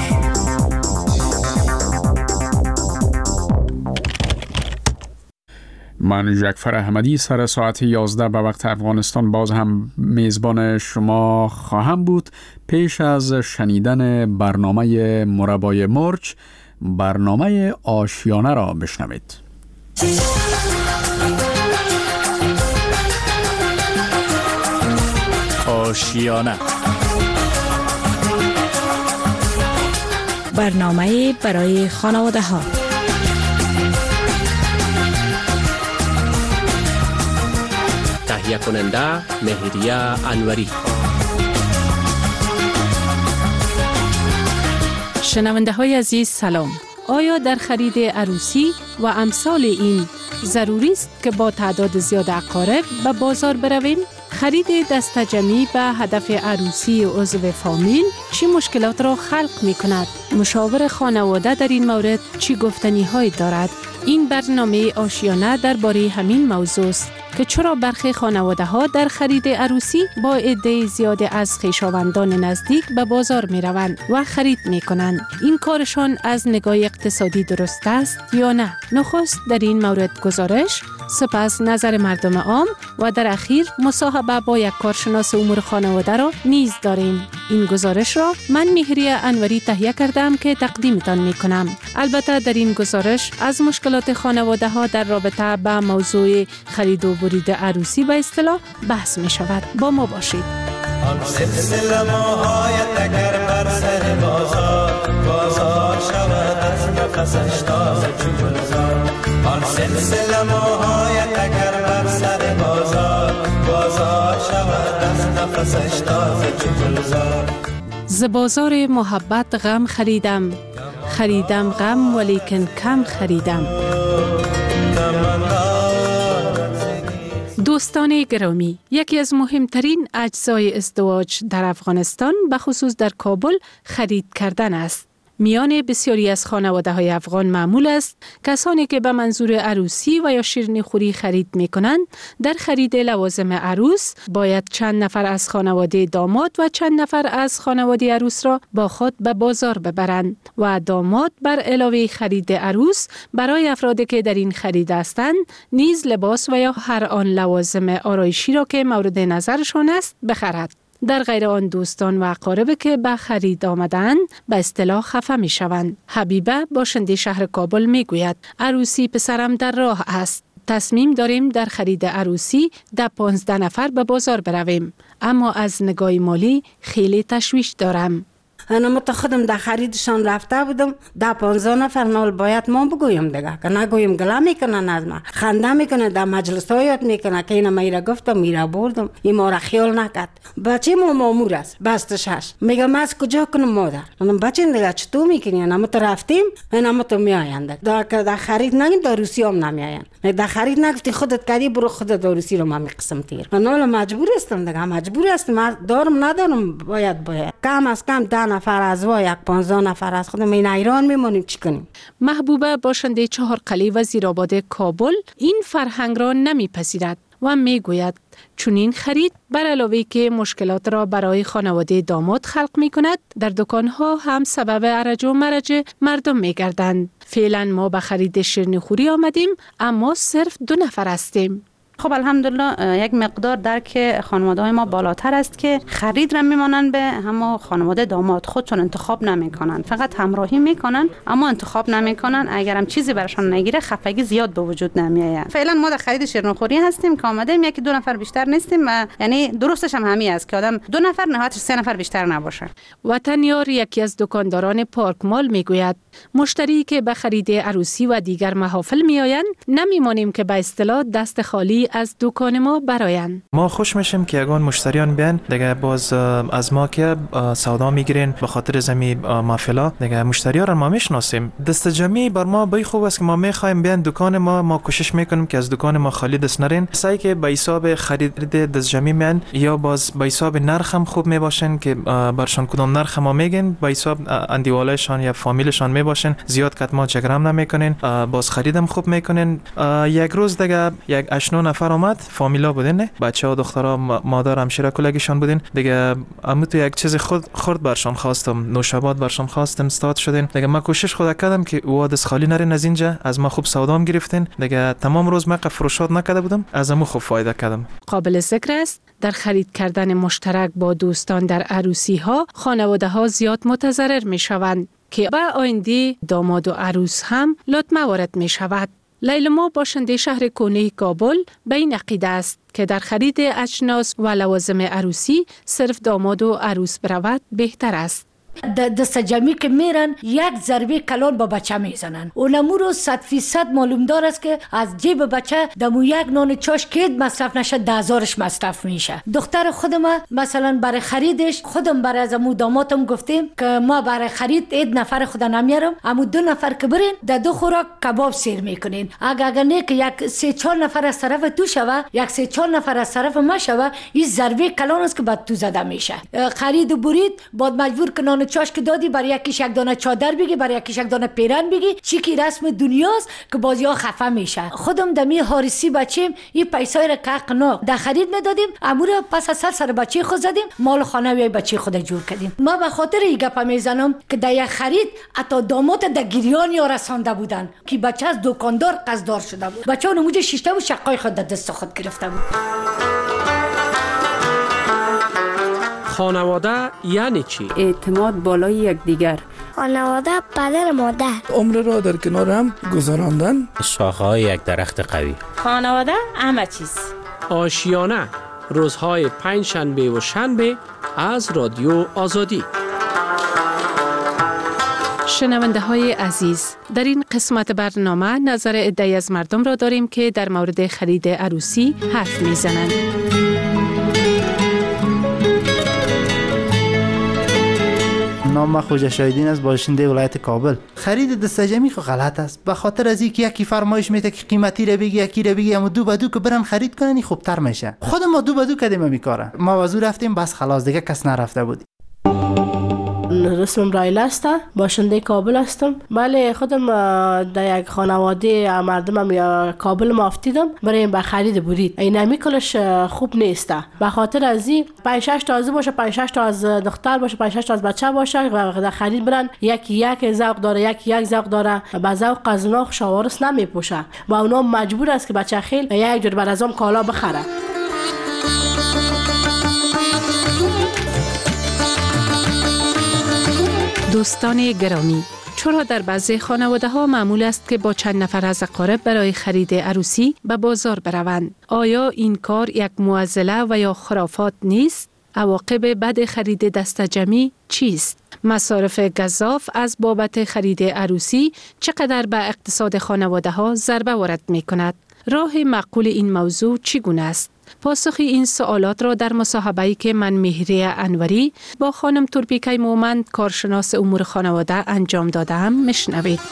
من جعفر احمدی سر ساعت یازده به وقت افغانستان باز هم میزبان شما خواهم بود. پیش از شنیدن برنامه مربای مرچ، برنامه آشیانه را بشنوید. آشیانه، برنامه برای خانواده ها. تهیه کننده مهریه انوری. شنونده های عزیز سلام. آیا در خرید عروسی و امثال این ضروری است که با تعداد زیاد اقارب به بازار برویم؟ خرید دسته جمعی به هدف عروسی عضو فامیل چی مشکلات را خلق می کند؟ مشاور خانواده در این مورد چی گفتنی های دارد؟ این برنامه آشیانه درباره همین موضوع است که چرا برخی خانواده ها در خرید عروسی با عده زیاد از خویشاوندان نزدیک به بازار می روند و خرید می کنند. این کارشان از نگاه اقتصادی درست است یا نه؟ نخست در این مورد گزارش سپس نظر مردم عام و در اخیر مصاحبه با یک کارشناس امور خانواده را نیز داریم. این گزارش را من مهریه انوری تهیه کردم که تقدیمتان می کنم. البته در این گزارش از مشکلات خانواده ها در رابطه با موضوع خرید و برید عروسی به اصطلاح بحث می شود. با ما باشید. آن سلسله موهایت اگر بر سر بازار بازار شود از نفسش تازه چو گلزار. آن سلسله موهایت اگر بر سر بازار بازار شود از نفسش تازه چو گلزار. ز بازار محبت غم خریدم، خریدم غم ولیکن کم خریدم. دوستان گرامی، یکی از مهمترین اجزای ازدواج در افغانستان به خصوص در کابل خرید کردن است. میان بسیاری از خانواده های افغان معمول است کسانی که به منظور عروسی و یا شیرینی خوری خرید می کنند در خرید لوازم عروس باید چند نفر از خانواده داماد و چند نفر از خانواده عروس را با خود به بازار ببرند و داماد بر علاوه خرید عروس برای افرادی که در این خرید هستند نیز لباس و یا هر آن لوازم آرایشی را که مورد نظرشان است بخرد. در غیر آن دوستان و اقارب که به خرید آمدند به اصطلاح خفه می شوند. حبیبه باشنده شهر کابل می گوید عروسی پسرم در راه است. تصمیم داریم در خرید عروسی ده پانزده نفر به بازار برویم، اما از نگاه مالی خیلی تشویش دارم. انا مت خودم در خریدشان رفته بودم ده پانزده نفر نال باید ما بگویم دیگه که نگویم گله میکنن از ما خنده میکنه در مجلس ها یاد میکنه که اینا میره گفتم میره بردم این ما را خیال نکرد. بچه ما مامور است بستشش میگه من از کجا کنم مادر منم بچه دیگه چطور میکنی انا مت رفتیم انا مت میآیند در در خرید نگین در روسی هم نمیآیند در خرید نگفتی خودت کردی برو خودت در روسی رو ما میقسم تیر انا مجبور هستم دیگه مجبور هستم دارم ندارم باید باید کم از کم ده نفر از و یک پانزده نفر از خودم این ایران میمونیم چی کنیم. محبوبه باشنده چهارقلی وزیرآباد کابل این فرهنگ را نمیپذیرد و میگوید چون این خرید بر علاوه که مشکلات را برای خانواده داماد خلق می کند در دکانها هم سبب ارج و مرج مردم می گردند. فعلا ما به خرید شیرینی خوری آمدیم اما صرف دو نفر هستیم. خب الحمدلله یک مقدار درک خانواده های ما بالاتر است که خرید را میمانند به همه خانواده داماد خودشون انتخاب نمیکنن، فقط همراهی میکنن اما انتخاب نمیکنن. اگر هم چیزی برشان نگیره خفگی زیاد به وجود نمیآید. فعلا ما در خرید شیرینی خوری هستیم که آمدیم یکی دو نفر بیشتر نیستیم و یعنی درستش هم همین است که آدم دو نفر نهایتش سه نفر بیشتر نباشه. وطنیار یکی از دکانداران پارک مال میگوید مشتری که به خرید عروسی و دیگر محافل میآیند نمیمانیم که به اصطلاح دست خالی از دکان ما برایند. ما خوش میشیم که یگان مشتریان بیان دیگه باز از ما که سودا میگیرین به خاطر زمی محفلا دیگه مشتریان را ما میشناسیم. دست جمعی بر ما بی خوب است که ما میخوایم بیان دکان ما ما کوشش میکنیم که از دکان ما خالی دست نرین. سعی که به حساب خرید دست جمعی میان یا باز به حساب نرخ هم خوب میباشن که برشان کدام نرخ ما میگن به حساب اندیوالشان یا فامیلشان میباشن زیاد کت ما جگرم نمیکنین باز خریدم خوب میکنین. یک روز دیگه یک هشت نه نفر آمد فامیلا بودن بچه‌ها دخترها مادر همشیره کلگیشان بودن دیگه امو تو یک چیز خود خورد برشان خواستم نوشابات برشان خواستم استاد شدن دیگه ما کوشش خود کردم که او دست خالی نرین از اینجا از ما خوب سودام گرفتن دیگه تمام روز ما فروشات نکرده بودم از امو خوب فایده کردم. قابل ذکر است در خرید کردن مشترک با دوستان در عروسی ها خانواده ها زیاد متضرر می شوند که به آینده داماد و عروس هم لطمه وارد می شود. لیلما باشنده شهر کونه کابل به این عقیده است که در خرید اجناس و لوازم عروسی صرف داماد و عروس برود بهتر است. دست جمعی که میرن یک ضربه کلان با بچه میزنن. اونمو رو صد فیصد معلوم دار است که از جیب بچه دمو یک نان چاش که مصرف نشه ده هزارش مصرف میشه. دختر خودم مثلا برای خریدش خودم برای از امو داماتم گفتیم که ما برای خرید اید نفر خدا نمیارم امو دو نفر که برین در دو خوراک کباب سیر میکنین. اگر اگر نه که یک سه چهار نفر از طرف تو شوه یک سه چهار نفر از طرف ما شوه این ضربه کلان است که بعد تو زده میشه. خرید و برید بعد مجبور کنن نان چاش که دادی برای یکیش یک دانه چادر بگی، برای یکیش یک دانه پیرن بگی، چی که رسم دنیاست که بازی ها خفه میشه. خودم دمی هارسی بچیم این پیسای را که قنا در خرید میدادیم، امور پس از سر سر بچه خود زدیم، مال خانه وی بچه خود جور کردیم. ما به خاطر این گپ میزنم که در یک خرید حتی داماد در گریان یا رسانده بودن که بچه از دکاندار قصدار شده بود، بچه اونموجه شیشته و شقای خود در دست خود گرفته بود. خانواده یعنی چی؟ اعتماد بالای یکدیگر. خانواده پدر مادر. عمر را در کنار هم گذراندن. شاخه‌های یک درخت قوی. خانواده همه چیز. آشیانه روزهای پنج شنبه و شنبه از رادیو آزادی. شنونده های عزیز، در این قسمت برنامه نظر عده‌ای از مردم را داریم که در مورد خرید عروسی حرف میزنند. نام خوجا شایدین از باشنده ولایت کابل. خرید دستجمی خو غلط است، به خاطر از اینکه یکی فرمایش میده که قیمتی را بگی، یکی را بگی، اما دو بدو که برن خرید کنن خوبتر میشه. خود ما دو بدو کردیم میکاره، ما وزو رفتیم بس خلاص دیگه کس نرفته بود. رسمم رایل است، باشنده کابل هستم. بله خودم در یک خانواده مردمم یا کابل مافتیدم برای به خرید برید. این نمی کلش خوب نیست، به خاطر از این پنج شش تا از باشه، پنج شش تا از دختر باشه، پنج شش تا از بچه باشه و در خرید برن، یکی یک ذوق داره، یکی یک ذوق داره، با ذوق از اونا شوارس نمیپوشه، با اونا مجبور است که بچه خیل یک جور بر ازم کالا بخره. دوستان گرامی، چرا در بعضی خانواده ها معمول است که با چند نفر از اقارب برای خرید عروسی به بازار بروند؟ آیا این کار یک معضله و یا خرافات نیست؟ عواقب بد خرید دستجمی چیست؟ مصارف گزاف از بابت خرید عروسی چقدر به اقتصاد خانواده ها ضربه وارد می کند؟ راه معقول این موضوع چگونه است؟ پاسخ این سوالات را در مصاحبه‌ای که من مهریه انوری با خانم تورپیکای مومند کارشناس امور خانواده انجام دادم میشنوید.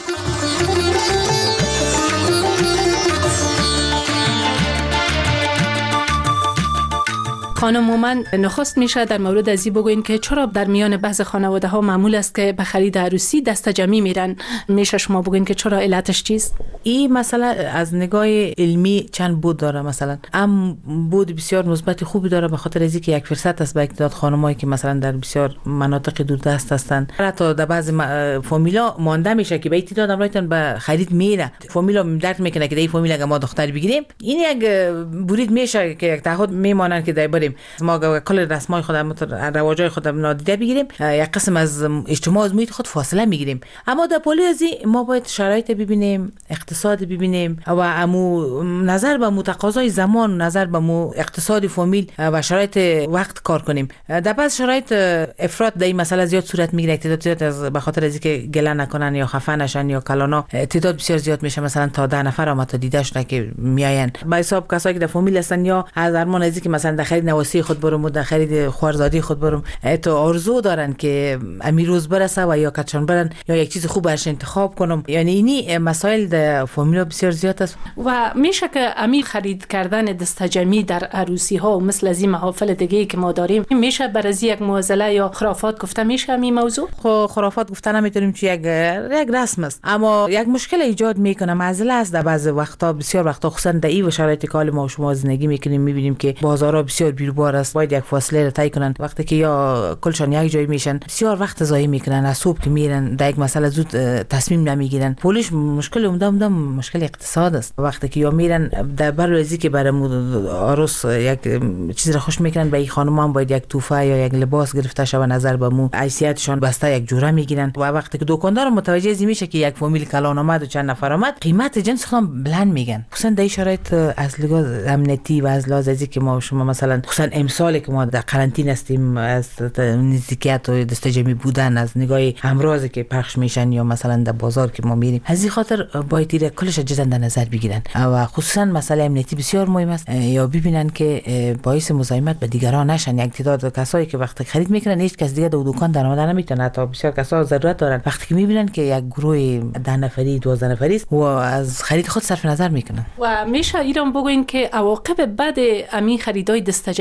خانم مومند، نخست میشه در مورد ازی بگوین که چرا در میان بعض خانواده ها معمول است که به خرید عروسی دستجمی میرن؟ میشه شما بگوین که چرا علتش چیست؟ این مسئله از نگاه علمی چند بود داره. مثلا ام بود بسیار مثبت خوبی داره، به خاطر از اینکه یک فرصت است به تعداد خانمایی که مثلا در بسیار مناطق دوردست هستند، حتی در بعضی فامیلا مانده میشه که به تعداد امرایتن به خرید میره، فامیلا درک میکنه که این فامیلا اگه ما دختر بگیریم این یک برید میشه که یک تعهد میمانن که بریم ما کل رسمای خودم رواجای خودم نادیده بگیریم، یک قسم از اجتماع از محیط خود فاصله میگیریم. اما در پالیازی ما باید شرایط ببینیم، اقتصاد ببینیم و امو نظر به متقاضای زمان، نظر به مو اقتصاد فامیل و شرایط وقت کار کنیم. در بعض شرایط افراط در این مسئله زیاد صورت میگیره، تعداد زیاد از به خاطر از اینکه گله نکنن یا خفه نشن یا کلانا تعداد بسیار زیاد میشه، مثلا تا ده نفر هم تا دیده شده که میاین به حساب کسایی که در فامیل هستن یا از درمان از اینکه مثلا در خرید نواسی خود برم و در خرید خوارزادی خود برم تو آرزو دارن که امیروز برسه و یا کچان برن یا یک چیز خوب برش انتخاب کنم. یعنی اینی مسائل در فامیل بسیار زیاد است و میشه که امی خرید کردن دستجمی در عروسی ها و مثل از این محافل دیگه که ما داریم میشه برای یک معضله یا خرافات گفته میشه این موضوع؟ خب خرافات گفتن نمیتونیم چون یک یک رسم است، اما یک مشکل ایجاد میکنه، معضله است در بعض وقتا، بسیار وقتا خصوصا در این شرایط که ما شما زندگی میکنیم میبینیم که بازارها بسیار بیروبار است، باید یک فاصله رو طی کنن، وقتی که یا کلشان یک جای میشن بسیار وقت ضایع میکنن، از صبح که میرن در یک مسئله زود تصمیم نمیگیرن. پولش مشکل عمده عمده مشکل اقتصاد است، وقتی که یا میرن در برای که برای عروس یک چیز رو خوش میکنن، به این خانم هم باید یک توفه یا یک لباس گرفته شوه، نظر به مو حیثیتشان بسته یک جوره میگیرن و وقتی که دکاندار متوجه از میشه که یک فامیل کلان اومد و چند نفر اومد، قیمت جنس خودم بلند میگن. خصوصا در شرایط از لحاظ امنیتی و از لحاظ ازی که ما شما مثلا خصوصا امسال که ما در قرنطینه هستیم، از نزدیکیت و دستجمی بودن، از نگاه امراضی که پخش میشن یا مثلا در بازار که ما میریم، از این خاطر باید تیر کلش جدا در نظر بگیرن و خصوصا مسئله امنیتی بسیار مهم است، یا ببینن که باعث مزاحمت به دیگران نشن. یک تعداد کسایی که وقتی خرید میکنن هیچ کس دیگه در دکان درآمد نمیتونه، تا بسیار کسا ضرورت دارن، وقتی که میبینن که یک گروه ده نفری دوازده نفری است و از خرید خود صرف نظر میکنن. و میشه ایران بگوین که عواقب بد امی خریدای دستجمی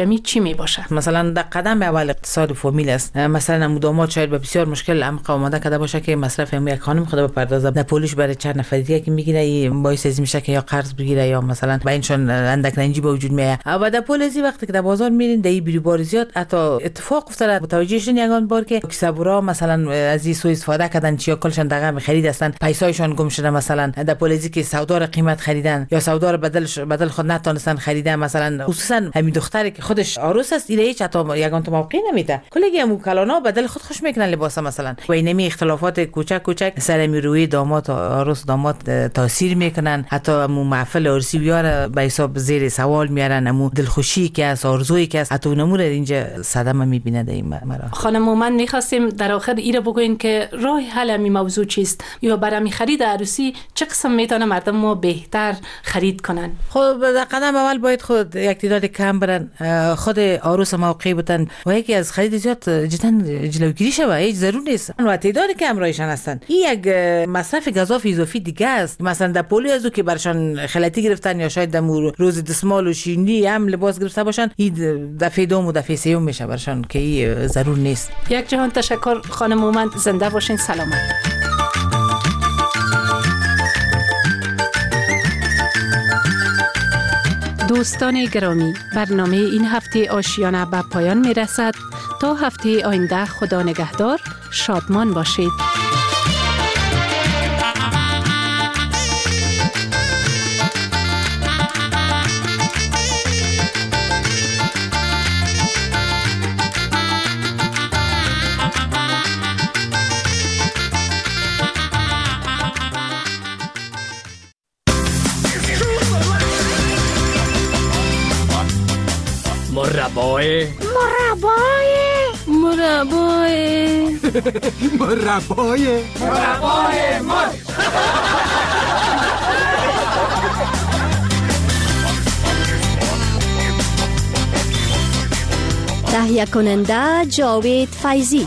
جمعی چی می باشه؟ مثلا در قدم اول اقتصاد فامیل است. مثلا مدامات شاید به بسیار مشکل عمق آماده کرده باشه که مصرف هم یک خانم خود بپردازه، نه پولش برای چند نفر دیگه که میگیره باعث از میشه که یا قرض بگیره یا مثلا با اینشون اندک رنجی به وجود میاد. و در پول ازی وقتی که در بازار میرین در بیری بار زیاد حتی اتفاق افتاد متوجه شدن یگان بار که کسبورا مثلا از این سوء استفاده کردن چیا کلشون دغه خرید هستن، پیسایشون گم شده، مثلا در پول ازی که سودا قیمت خریدن یا سودا رو بدل بدل خود نتونستن خریدن، مثلا خصوصا همین دختری که خودش عروس است ایله هیچ حتی یگان تو موقع نمیده، کلی هم کلانا بدل خود خوش میکنن لباس مثلا. و اینمی اختلافات کوچک کوچک سر روی داماد عروس داماد تاثیر میکنن، حتی مو محفل عرسی بیاره به حساب زیر سوال میارن، مو دلخوشی که از آرزویی که از حتی نمور اینجا صدمه میبینه در این مرا. خانم مومن میخواستیم در آخر ایره بگوین که راه حل می موضوع چیست یا برای خرید عروسی چه قسم میتونه مردم ما بهتر خرید کنن؟ خب در قدم اول باید خود یک تعداد کم برن، خود عروس موقعی بودن و یکی از خرید زیاد جدا جلوگیری شه، هیچ ضرور نیست و تعداد کم رایشان هستن. این یک مصرف گزاف اضافی دیگه است. مثلا در پولی ازو که برشان خلطی گرفتن یا شاید در روز دسمال و شیرینی هم لباس گرفته باشن، این دفعه دوم و دفعه سوم میشه برشان که این ضرور نیست. یک جهان تشکر خانم مومن، زنده باشین، سلامت. دوستان گرامی، برنامه این هفته آشیانه به پایان می رسد. تا هفته آینده خدا نگهدار، شادمان باشید. مربای مربای مربای مربای مربای مر تهیه کننده جاوید فیضی.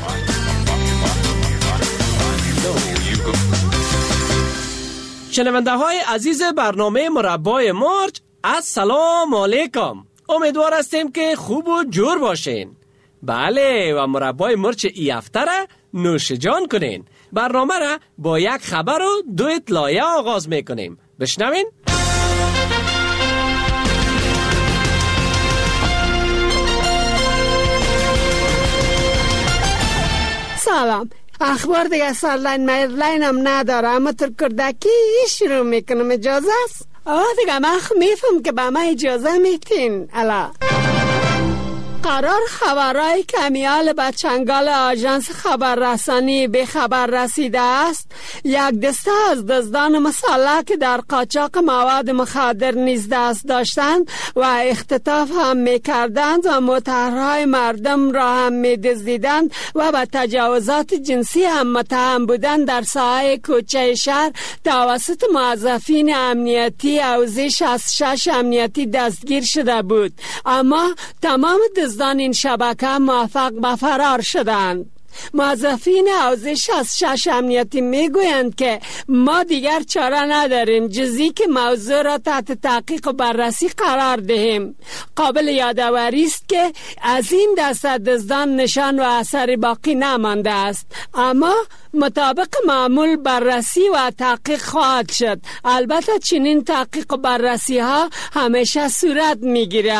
شنونده های عزیز برنامه مربای مرچ، السلام علیکم. امیدوار هستیم که خوب و جور باشین. بله، و مربای مرچ ای هفته را نوش جان کنین. برنامه را با یک خبر و دو اطلاعیه آغاز میکنیم. بشنوین. سلام. اخبار دیگه سرلاین میرلاین هم نداره، اما ترکردکی شروع میکنم. اجازه است؟ آه دیگه من میفهم که به من اجازه میتین. الا قرار خبرهای کمیال به چنگال آژانس خبررسانی به خبر رسیده است یک دسته از دزدان مسلح که در قاچاق مواد مخدر نیز دست داشتند و اختطاف هم میکردند و متحرهای مردم را هم میدزدیدند و به تجاوزات جنسی هم متهم بودند در ساحه کوچه شهر توسط موظفین امنیتی حوزه شصت و شش امنیتی دستگیر شده بود، اما تمام دزدان این شبکه موفق به فرار شدند. موظفین حوزه شصت و شش امنیتی میگویند که ما دیگر چاره نداریم جزی که موضوع را تحت تحقیق و بررسی قرار دهیم. قابل یادآوری است که از این دسته دزدان نشان و اثری باقی نمانده است، اما مطابق معمول بررسی و تحقیق خواهد شد. البته چنین تحقیق و بررسی ها همیشه صورت میگیره.